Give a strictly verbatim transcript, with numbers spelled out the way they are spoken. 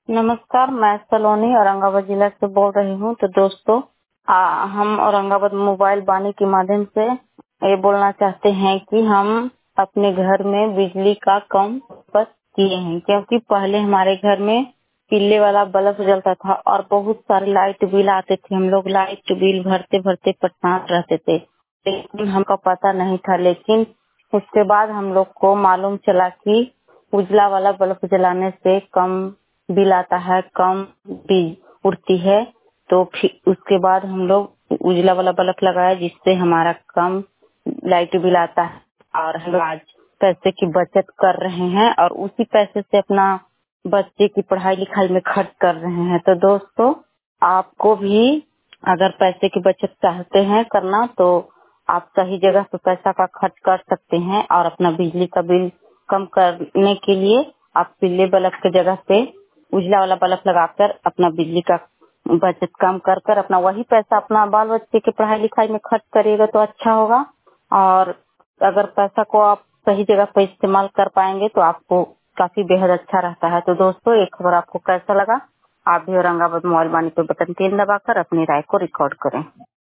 नमस्कार, मैं सलोनी औरंगाबाद जिला से बोल रही हूँ। तो दोस्तों, आ, हम औरंगाबाद मोबाइल वाणी के माध्यम से ये बोलना चाहते हैं कि हम अपने घर में बिजली का कम खपत किए हैं, क्योंकि पहले हमारे घर में पीले वाला बल्ब जलता था और बहुत सारे लाइट बिल आते थे। हम लोग लाइट बिल भरते भरते परेशान रहते थे, लेकिन हमको पता नहीं था। लेकिन उसके बाद हम लोग को मालूम चला कि उजला वाला बल्ब जलाने से कम बिल आता है, कम बिजली उड़ती है। तो फिर उसके बाद हम लोग उजला वाला बल्ब लगाया, जिससे हमारा कम लाइट बिल आता है और हम आज पैसे की बचत कर रहे हैं और उसी पैसे से अपना बच्चे की पढ़ाई लिखाई में खर्च कर रहे हैं। तो दोस्तों, आपको भी अगर पैसे की बचत चाहते हैं करना, तो आप सही जगह पे पैसा का खर्च कर सकते हैं और अपना बिजली का बिल कम करने के लिए आप पीले बल्ब की जगह पे उजला वाला बल्ब लगाकर अपना बिजली का बचत कम कर कर अपना वही पैसा अपना बाल बच्चे की पढ़ाई लिखाई में खर्च करिएगा तो अच्छा होगा। और अगर पैसा को आप सही जगह पर इस्तेमाल कर पाएंगे तो आपको काफी बेहद अच्छा रहता है। तो दोस्तों, एक खबर आपको कैसा लगा? आप भी औरंगाबाद मोबाइल वाणी पे बटन तीन दबाकर अपनी राय को रिकॉर्ड करें।